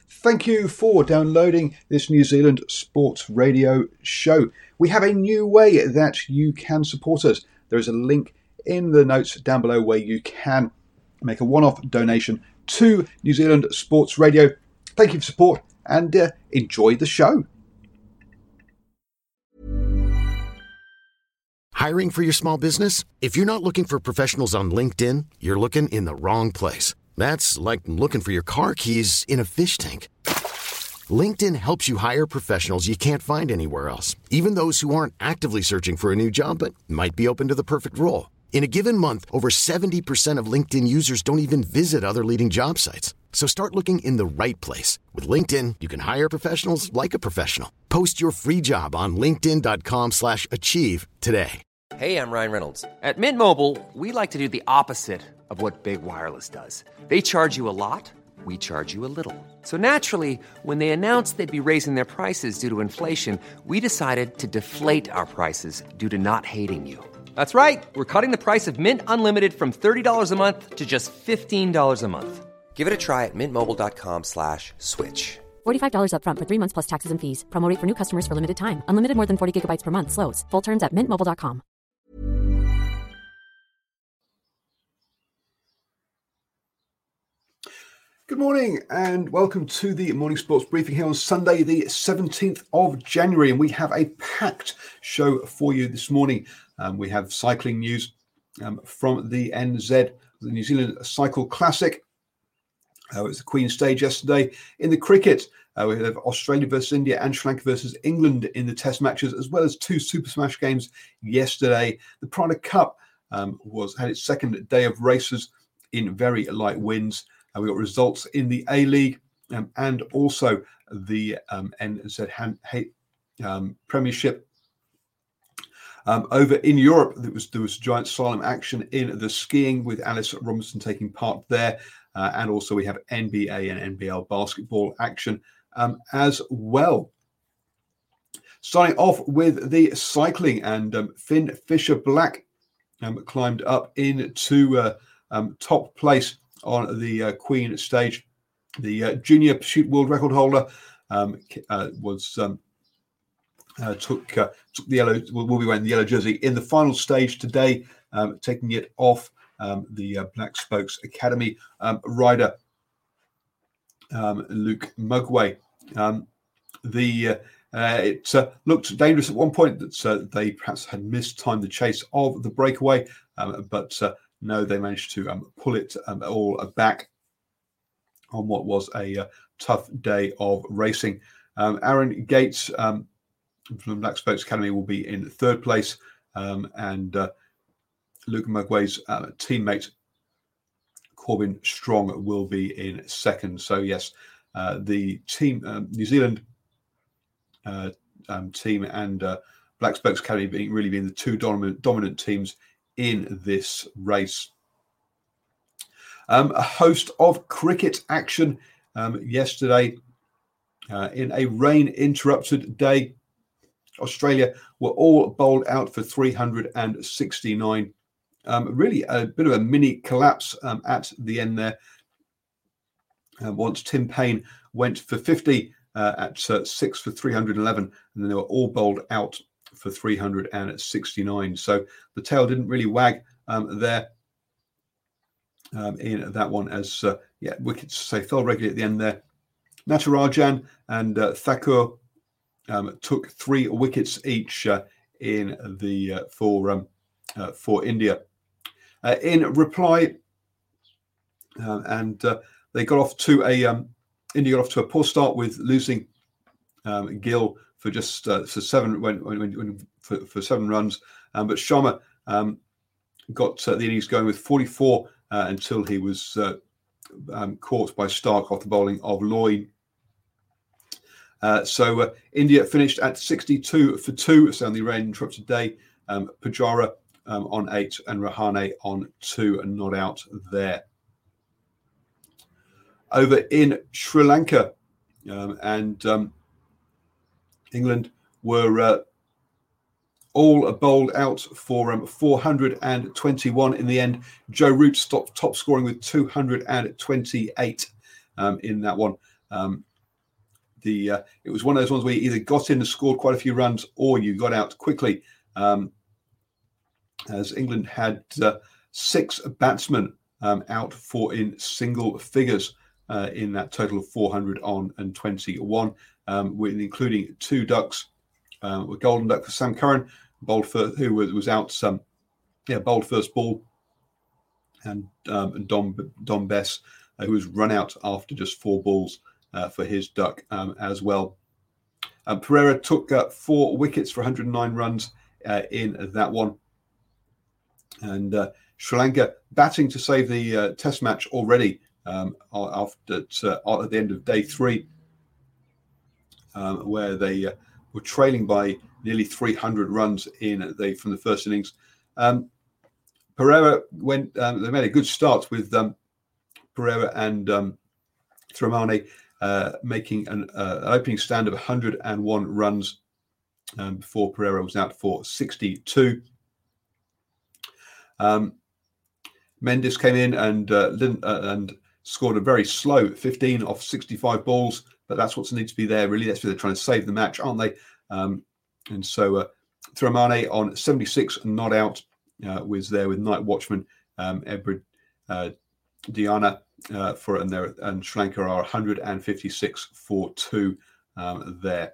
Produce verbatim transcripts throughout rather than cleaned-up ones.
Thank you for downloading this New Zealand Sports Radio show. We have a new way that you can support us. There is a link in the notes down below where you can make a one-off donation to New Zealand Sports Radio. Thank you for support and uh, enjoy the show. Hiring for your small business? If you're not looking for professionals on LinkedIn, you're looking in the wrong place. That's like looking for your car keys in a fish tank. LinkedIn helps you hire professionals you can't find anywhere else, even those who aren't actively searching for a new job but might be open to the perfect role. In a given month, over seventy percent of LinkedIn users don't even visit other leading job sites. So start looking in the right place. With LinkedIn, you can hire professionals like a professional. Post your free job on linkedin.com slash achieve today. Hey, I'm Ryan Reynolds. At Mint Mobile, we like to do the opposite of what Big Wireless does. They charge you a lot, we charge you a little. So naturally, when they announced they'd be raising their prices due to inflation, we decided to deflate our prices due to not hating you. That's right. We're cutting the price of Mint Unlimited from thirty dollars a month to just fifteen dollars a month. Give it a try at mintmobile.com slash switch. forty-five dollars up front for three months plus taxes and fees. Promo rate for new customers for limited time. Unlimited more than forty gigabytes per month. Slows full terms at mint mobile dot com. Good morning and welcome to the Morning Sports Briefing here on Sunday, the seventeenth of January. And we have a packed show for you this morning. Um, we have cycling news um, from the N Z, the New Zealand Cycle Classic. Uh, it was the Queen stage yesterday. In the cricket, uh, we have Australia versus India and Sri Lanka versus England in the test matches, as well as two Super Smash games yesterday. The Prada Cup um, was had its second day of races in very light winds. Uh, we got results in the A-League um, and also the um, N Z um, Premiership. Um, over in Europe, there was, there was giant slalom action in the skiing with Alice Robinson taking part there. Uh, and also we have N B A and N B L basketball action um, as well. Starting off with the cycling, and um, Finn Fisher-Black um, climbed up into uh, um, top place on the uh, Queen stage. The uh, junior pursuit world record holder um, uh, was um, uh, took uh, took the yellow will be wearing the yellow jersey in the final stage today, um, taking it off um, the uh, Black Spokes Academy um, rider um, Luke Mugway. Um, the uh, uh, it uh, looked dangerous at one point that uh, they perhaps had mistimed the chase of the breakaway, um, but uh, no, they managed to um, pull it um, all back on what was a uh, tough day of racing. Um, Aaron Gates um, from Black Spokes Academy will be in third place, um, and uh, Luke Mugway's uh, teammate Corbin Strong will be in second. So yes, uh, the team, um, New Zealand uh, um, team and uh, Black Spokes Academy being really being the two dominant dominant teams in this race. Um, a host of cricket action um, yesterday uh, in a rain-interrupted day. Australia were all bowled out for three hundred sixty-nine. Um, really a bit of a mini collapse um, at the end there. Uh, once Tim Payne went for fifty uh, at uh, six for three hundred eleven, and then they were all bowled out for three hundred sixty-nine. So the tail didn't really wag um, there um, in that one, as uh, yeah, wickets say fell regularly at the end there. Natarajan and uh, Thakur um, took three wickets each uh, in the uh, for um, uh, for India. Uh, in reply, uh, and uh, they got off to a um, India got off to a poor start with losing um, Gill for just uh, for seven when, when, when for, for seven runs, um, but Sharma um, got uh, the innings going with forty-four uh, until he was uh, um, caught by Stark off the bowling of Lloyd. Uh, so uh, India finished at sixty-two for two, so on the rain interrupted day. Um, Pujara um, on eight and Rahane on two, and not out there. Over in Sri Lanka, um, and um, England were uh, all bowled out for um, four hundred twenty-one in the end. Joe Root stopped top scoring with two hundred twenty-eight um, in that one. Um, the uh, it was one of those ones where you either got in and scored quite a few runs or you got out quickly. Um, as England had uh, six batsmen um, out for in single figures uh, in that total of four hundred on and twenty-one, um, with including two ducks, uh, a golden duck for Sam Curran, bowled for, who was, was out some, yeah, bowled first ball, and um, and Dom Dom Bess, uh, who was run out after just four balls uh, for his duck um, as well. Um, Pereira took uh, four wickets for one hundred nine runs uh, in that one. And uh, Sri Lanka batting to save the uh, test match already um, after uh, at the end of day three, um, where they uh, were trailing by nearly three hundred runs in the, from the first innings. Um, Pereira went. Um, they made a good start with um, Pereira and um, Thramani uh, making an, uh, an opening stand of one hundred one runs um, before Pereira was out for sixty-two. Um, Mendes came in and uh, uh, and scored a very slow fifteen off sixty-five balls, but that's what's needs to be there. Really, that's where they're trying to save the match, aren't they? Um, and so uh, Thramani on seventy-six, not out, uh, was there with night watchman um, Ebrid uh, Diana uh, for and there and Sri Lanka are one hundred fifty-six for two um, there.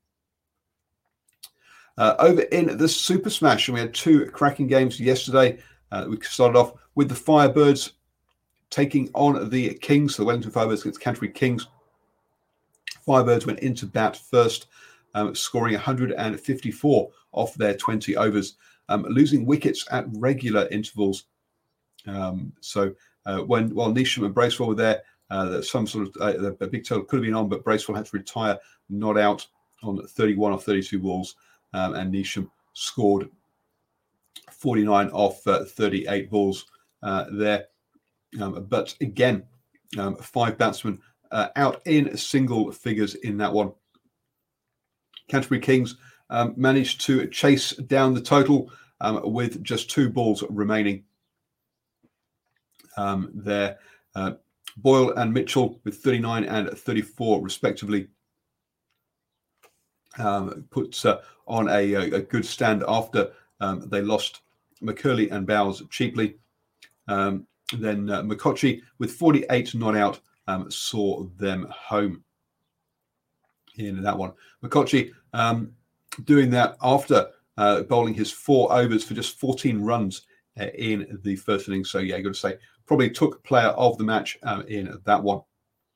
Uh, over in the Super Smash, and we had two cracking games yesterday. Uh, we started off with the Firebirds taking on the Kings, the Wellington Firebirds against Canterbury Kings. Firebirds went into bat first, um, scoring one hundred fifty-four off their twenty overs, um, losing wickets at regular intervals. Um, so uh, when while Neesham and Bracewell were there, uh, some sort of uh, a big total could have been on, but Bracewell had to retire, not out on thirty-one or thirty-two balls, um, and Neesham scored forty-nine off uh, thirty-eight balls uh, there. Um, but again, um, five batsmen uh, out in single figures in that one. Canterbury Kings um, managed to chase down the total um, with just two balls remaining. Um, there, uh, Boyle and Mitchell with thirty-nine and thirty-four respectively um, put uh, on a, a good stand after um, they lost McCurley and Bowles cheaply. Um, then uh, McCotchy with forty-eight not out um, saw them home in that one. McCotchy um, doing that after uh, bowling his four overs for just fourteen runs uh, in the first innings. So yeah, got to say, probably took player of the match um, in that one.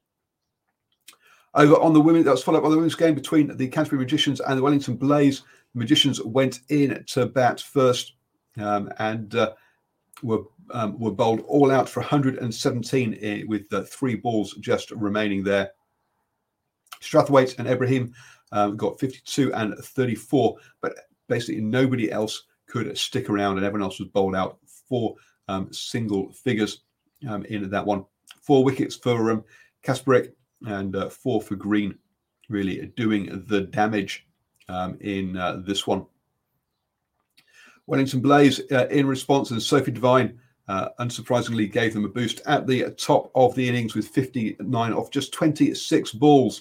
Over on the women, that was followed up by the women's game between the Canterbury Magicians and the Wellington Blaze. The Magicians went in to bat first um, and uh, were um, were bowled all out for one hundred seventeen in, with uh, three balls just remaining there. Strathwaite and Ibrahim um, got fifty-two and thirty-four, but basically nobody else could stick around, and everyone else was bowled out for um, single figures um, in that one. Four wickets for um, Kasparek and uh, four for Green, really doing the damage um, in uh, this one. Wellington Blaze uh, in response, and Sophie Devine uh, unsurprisingly gave them a boost at the top of the innings with fifty-nine off just twenty-six balls.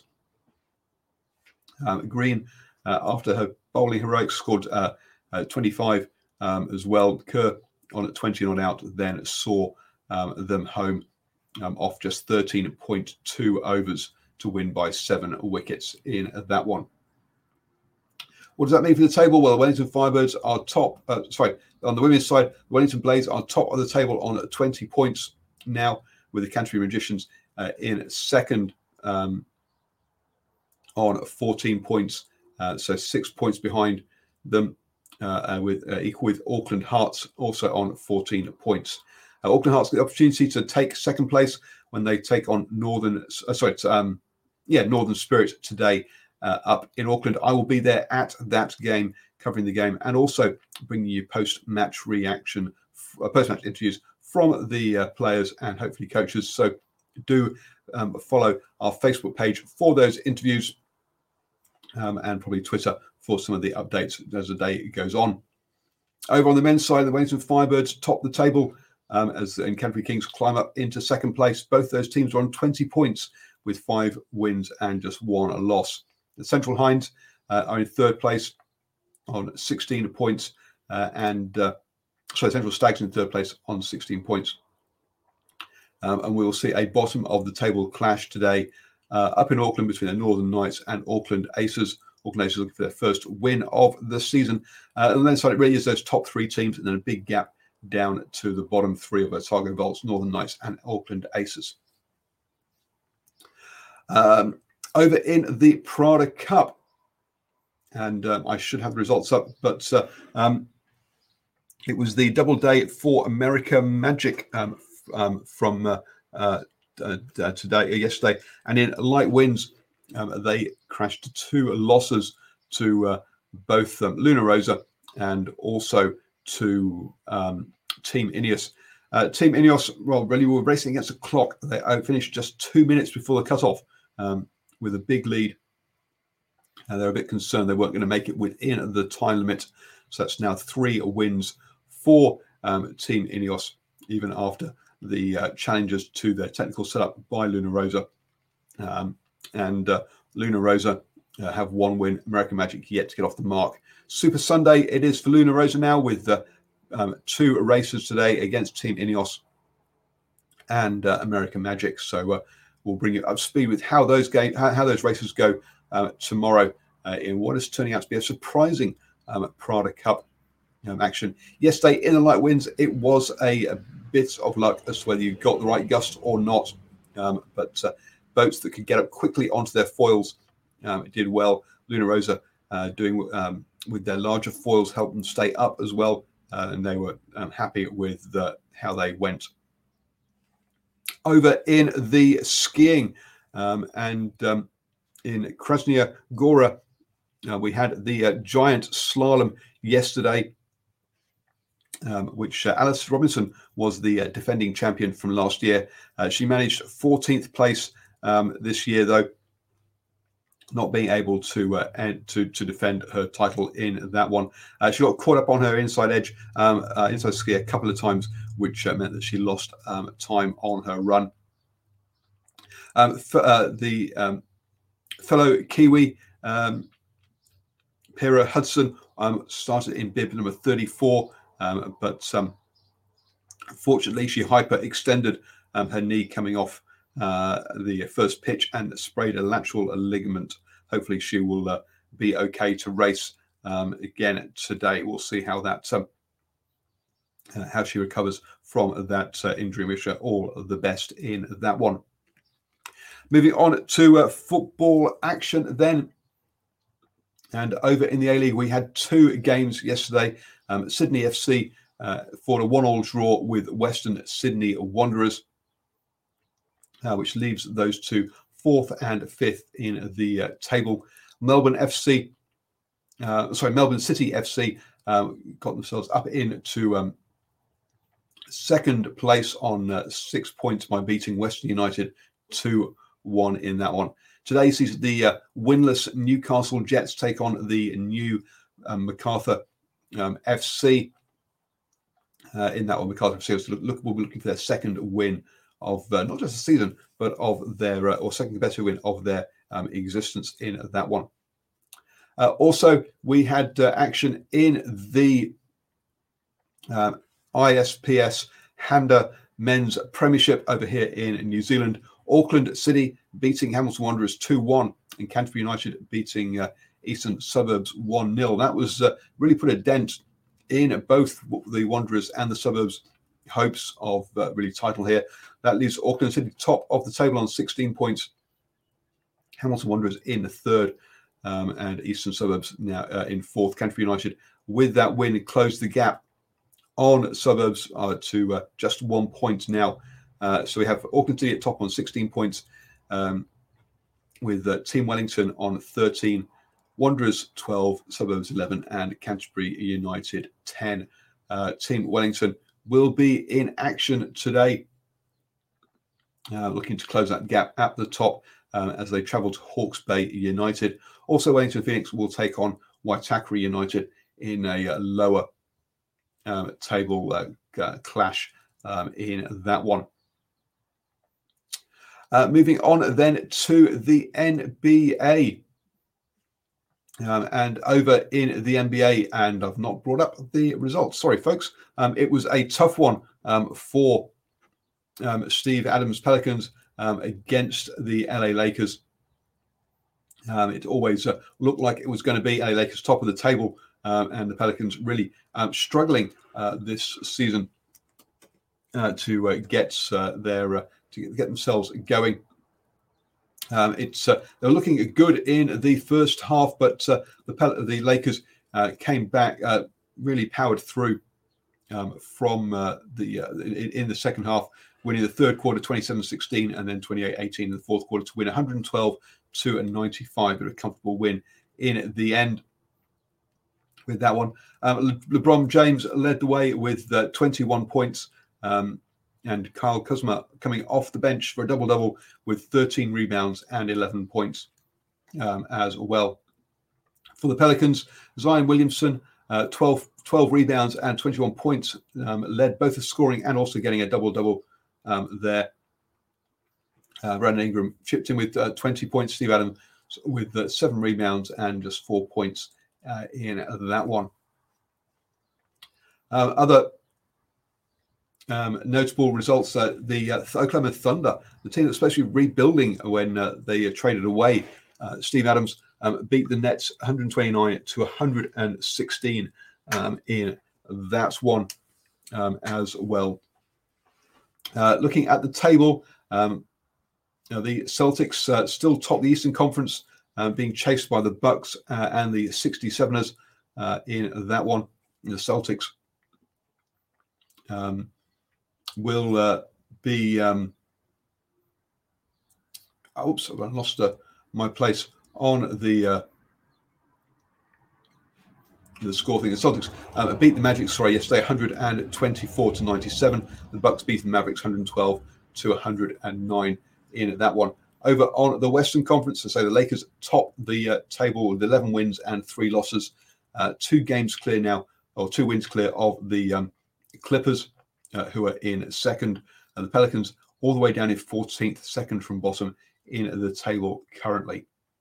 Um, Green, uh, after her bowling heroics, scored uh, uh, twenty-five um, as well. Kerr on at twenty not out, then saw um, them home um, off just thirteen point two overs to win by seven wickets in that one. What does that mean for the table? Well, the Wellington Firebirds are top. Uh, sorry, on the women's side, the Wellington Blaze are top of the table on twenty points now, with the Canterbury Magicians uh, in second um, on fourteen points. Uh, so six points behind them, uh, uh, with uh, equal with Auckland Hearts also on fourteen points. Uh, Auckland Hearts get the opportunity to take second place when they take on Northern. Uh, sorry, um, yeah, Northern Spirit today. Uh, up in Auckland. I will be there at that game, covering the game, and also bringing you post-match reaction, uh, post-match interviews from the uh, players and hopefully coaches. So do um, follow our Facebook page for those interviews, um, and probably Twitter for some of the updates as the day goes on. Over on the men's side, the Wellington Firebirds top the table um, as and Canterbury Kings climb up into second place. Both those teams are on twenty points, with five wins and just one loss. The Central Hinds uh, are in third place on sixteen points, uh, and uh, sorry, Central Stags in third place on sixteen points. Um, and we will see a bottom of the table clash today uh, up in Auckland between the Northern Knights and Auckland Aces. Auckland Aces looking for their first win of the season. Uh, and then so it really is those top three teams, and then a big gap down to the bottom three of Otago Volts, Northern Knights and Auckland Aces. Um, over in the Prada Cup, and um, I should have the results up, but uh, um, it was the double day for America Magic um, um, from uh, uh, uh, today, yesterday, and in light winds, um, they crashed to two losses to uh, both um, Luna Rosa and also to um, Team Ineos. Uh, Team Ineos, well, really were racing against the clock. They finished just two minutes before the cutoff um, with a big lead. Uh, they're a bit concerned they weren't going to make it within the time limit. So that's now three wins for um, Team Ineos, even after the uh, challenges to their technical setup by Luna Rosa. Um, and uh, Luna Rosa uh, have one win. American Magic yet to get off the mark. Super Sunday it is for Luna Rosa now, with uh, um, two races today against Team Ineos and uh, American Magic. So uh, we'll bring you up to speed with how those game, how, how those races go uh, tomorrow uh, in what is turning out to be a surprising um, Prada Cup um, action. Yesterday in the light winds, it was a, a bit of luck as to whether you got the right gust or not. Um, but uh, boats that could get up quickly onto their foils um, did well. Luna Rosa uh, doing um, with their larger foils helped them stay up as well, uh, and they were um, happy with the, how they went. Over in the skiing um, and um, in Krasnaya Gora, uh, we had the uh, giant slalom yesterday, um, which uh, Alice Robinson was the uh, defending champion from last year. Uh, she managed fourteenth place um, this year, though, not being able to uh, end, to to defend her title in that one. Uh, she got caught up on her inside edge, um, uh, inside ski a couple of times, which uh, meant that she lost um, time on her run. Um, for, uh, the um, fellow Kiwi, um, Pera Hudson, um, started in bib number thirty-four, um, but um, fortunately she hyperextended um, her knee coming off uh, the first pitch and sprayed a lateral ligament. Hopefully she will uh, be okay to race um, again today. We'll see how that um, uh, how she recovers from that uh, injury. Wish her all the best in that one. Moving on to uh, football action then. And over in the A-League, we had two games yesterday. Um, Sydney F C uh, fought a one-all draw with Western Sydney Wanderers, uh, which leaves those two fourth and fifth in the uh, table. Melbourne F C, uh, sorry, Melbourne City F C um, got themselves up into um, second place on uh, six points by beating Western United two one in that one. Today sees the uh, winless Newcastle Jets take on the new um, Macarthur um, F C uh, in that one. Macarthur F C so look, look, we'll be looking for their second win of uh, not just the season, but of their, uh, or second better win of their um, existence in that one. Uh, also, we had uh, action in the um, I S P S Handa Men's Premiership over here in New Zealand. Auckland City beating Hamilton Wanderers two one, and Canterbury United beating uh, Eastern Suburbs one nil. That was uh, really put a dent in both the Wanderers and the Suburbs' hopes of uh, really title here. That leaves Auckland City top of the table on sixteen points. Hamilton Wanderers in the third, um, and Eastern Suburbs now uh, in fourth. Canterbury United, with that win, closed the gap on Suburbs uh, to uh, just one point now. Uh, so we have Auckland City at top on sixteen points, um, with uh, Team Wellington on thirteen, Wanderers twelve, Suburbs eleven, and Canterbury United ten. Uh, Team Wellington will be in action today, uh, looking to close that gap at the top um, as they travel to Hawke's Bay United. Also, Wellington Phoenix will take on Waitakere United in a uh, lower um, table uh, uh, clash um, in that one. Uh, moving on then to the N B A. Um, and over in the N B A, and I've not brought up the results. Sorry, folks. Um, it was a tough one um, for um, Steve Adams' Pelicans um, against the L A Lakers. Um, it always uh, looked like it was going to be L A Lakers top of the table, um, and the Pelicans really um, struggling uh, this season uh, to uh, get uh, their uh, to get themselves going. Um, it's uh, they're looking good in the first half, but uh, the Pel- the Lakers uh, came back, uh, really powered through um, from uh, the uh, in, in the second half, winning the third quarter twenty-seven sixteen and then twenty-eight eighteen in the fourth quarter to win one twelve to ninety-five, but a comfortable win in the end with that one. Um, Le- LeBron James led the way with uh, twenty-one points. Um, And Kyle Kuzma coming off the bench for a double-double with thirteen rebounds and eleven points um, as well. For the Pelicans, Zion Williamson, uh, twelve, twelve rebounds and twenty-one points, um, led both the scoring and also getting a double-double um, there. Uh, Brandon Ingram chipped in with uh, twenty points. Steve Adams with uh, seven rebounds and just four points uh, in that one. Uh, other Um, notable results, uh, the uh, Oklahoma Thunder, the team that's supposed to be rebuilding when uh, they uh, traded away uh, Steve Adams, um, beat the Nets one twenty-nine to one sixteen um, in that one um, as well. Uh, looking at the table, um, you know, the Celtics uh, still top the Eastern Conference, uh, being chased by the Bucks uh, and the sixty-seveners uh, in that one. The Celtics Um, will uh, be um oops I've lost uh, my place on the uh, the score thing. The Celtics uh, beat the Magic sorry yesterday one twenty-four to ninety-seven. The Bucks beat the Mavericks one twelve to one oh nine in that one. Over on the Western Conference, I say the Lakers top the uh, table with eleven wins and three losses, uh, two games clear now, or two wins clear of the um, Clippers, uh, who are in second. And the Pelicans all the way down in fourteenth, second from bottom in the table currently.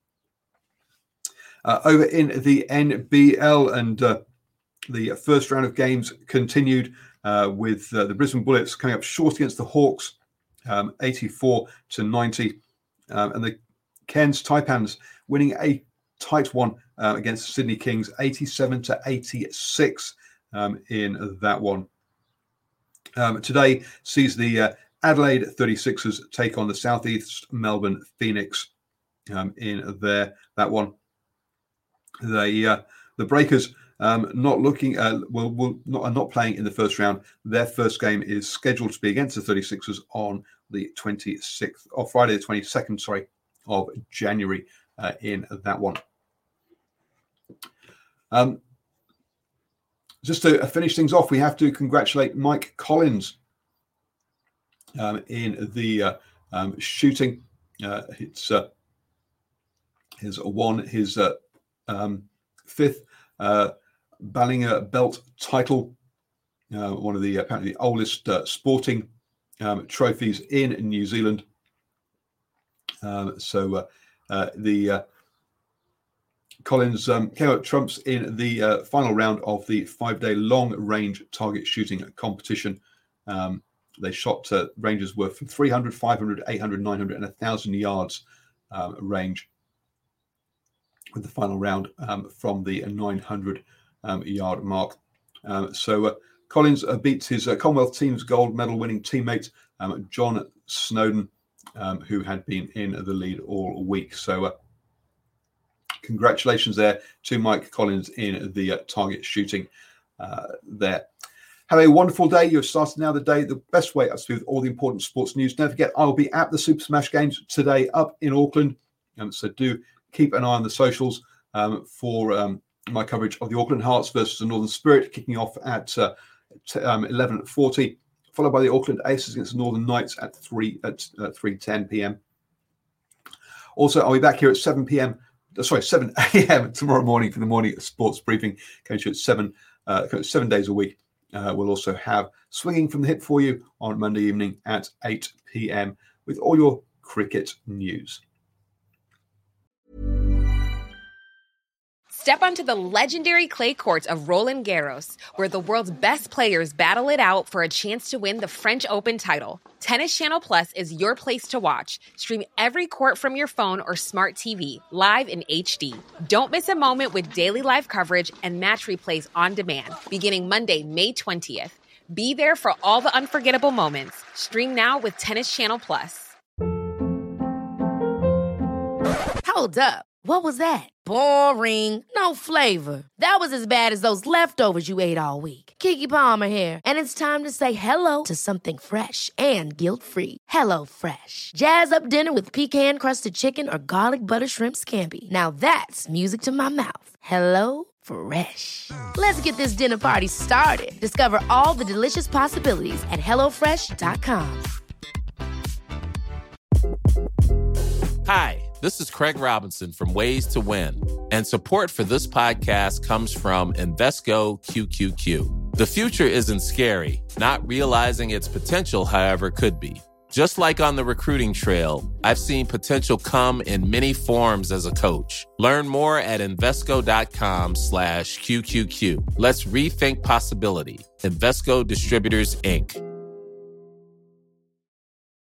Uh, over in the N B L, and uh, the first round of games continued uh, with uh, the Brisbane Bullets coming up short against the Hawks, um, eighty-four to ninety, um, and the Cairns Taipans winning a tight one uh, against the Sydney Kings, eighty-seven to eighty-six um, in that one. Um, today sees the uh, Adelaide thirty-sixers take on the Southeast Melbourne Phoenix um, in there. That one, the uh, the Breakers um, not looking uh, will will not are not playing in the first round. Their first game is scheduled to be against the thirty-sixers on the twenty-sixth, or Friday the twenty-second, sorry, of January uh, in that one. Um, Just to finish things off, we have to congratulate Mike Collins um, in the uh, um, shooting. Uh, it's uh, his won his uh, um, fifth uh, Ballinger Belt title, uh, one of the apparently the oldest uh, sporting um, trophies in New Zealand. Um, so uh, uh, the uh, Collins um, came out trumps in the uh, final round of the five-day long-range target shooting competition. Um, they shot uh, ranges were from three hundred, five hundred, eight hundred, nine hundred, and one thousand yards um, range, with the final round um, from the nine hundred um, yard mark. Um, so uh, Collins uh, beats his uh, Commonwealth team's gold medal winning teammate, um, John Snowden, um, who had been in the lead all week. So uh, congratulations there to Mike Collins in the uh, target shooting uh, there. Have a wonderful day. You've started now the day the best way up to with all the important sports news. Don't forget, I will be at the Super Smash Games today up in Auckland. Um, so do keep an eye on the socials um, for um, my coverage of the Auckland Hearts versus the Northern Spirit, kicking off at uh, t- um, eleven forty, followed by the Auckland Aces against the Northern Knights at three at uh, three ten p.m. Also, I'll be back here at seven p.m. Sorry, seven a.m. tomorrow morning for the morning sports briefing. Going to at seven, uh, seven days a week. Uh, we'll also have Swinging from the Hip for you on Monday evening at eight p.m. with all your cricket news. Step onto the legendary clay courts of Roland Garros, where the world's best players battle it out for a chance to win the French Open title. Tennis Channel Plus is your place to watch. Stream every court from your phone or smart T V, live in H D. Don't miss a moment with daily live coverage and match replays on demand, beginning Monday, May twentieth. Be there for all the unforgettable moments. Stream now with Tennis Channel Plus. Hold up. What was that? Boring. No flavor. That was as bad as those leftovers you ate all week. Keke Palmer here, and it's time to say hello to something fresh and guilt-free. Hello Fresh. Jazz up dinner with pecan-crusted chicken or garlic butter shrimp scampi. Now that's music to my mouth. Hello Fresh. Let's get this dinner party started. Discover all the delicious possibilities at hello fresh dot com. Hi, this is Craig Robinson from Ways to Win, and support for this podcast comes from Invesco Q Q Q. The future isn't scary. Not realizing its potential, however, could be. Just like on the recruiting trail, I've seen potential come in many forms as a coach. Learn more at Invesco.com slash QQQ. Let's rethink possibility. Invesco Distributors, Incorporated.